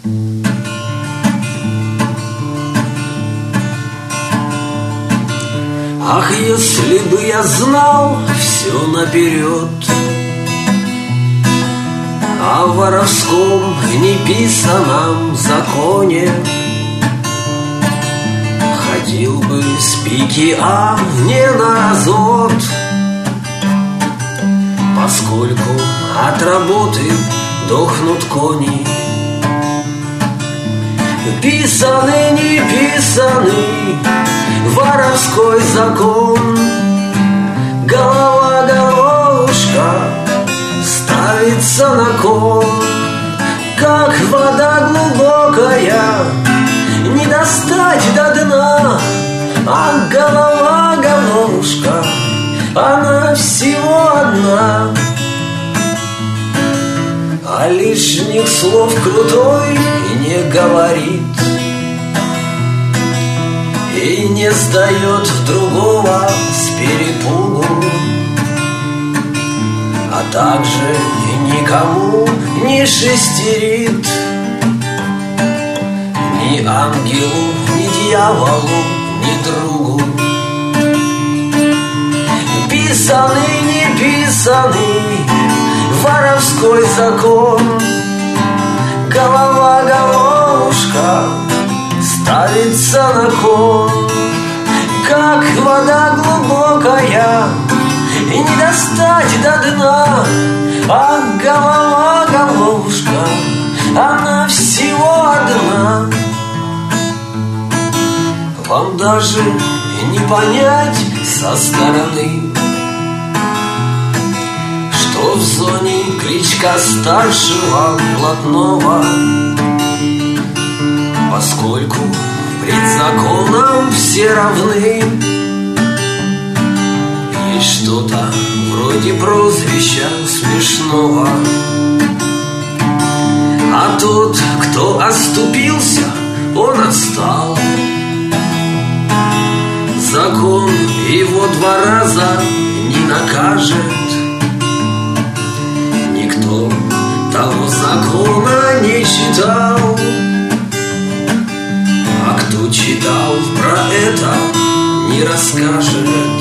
Ах, если бы я знал все наперед о воровском неписаном законе, ходил бы с пики, а не на разот, поскольку от работы дохнут кони. Писанный, не писанный воровской закон, голова, головушка ставится на кон. Как вода глубокая, не достать до дна, а голова, головушка, она всего одна. А лишних слов крутой не говорит и не сдает другого с перепугу, а также никому не шестерит, ни ангелу, ни дьяволу, ни другу. Писанный, не писанный воровской закон, голова, головушка ставится на кон. Как вода глубокая, и не достать до дна, а голова, головушка, она всего одна. Вам даже не понять со стороны, что в зоне кличка старшего блатного, поскольку пред законом все равны. Есть что-то вроде прозвища смешного, а тот, кто оступился, он отстал. Закон его 2 раза не накажет. Никто того закона не читал, а кто читал, про это не расскажет.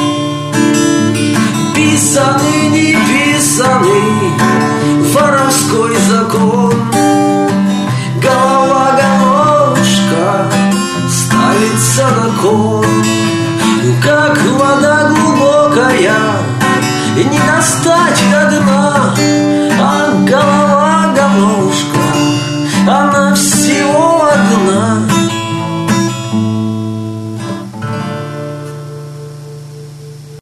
Писанный, не писанный воровской закон, голова, головушка ставится на кон. Как вода глубокая, не достать до дна, а голова, головушка, она вся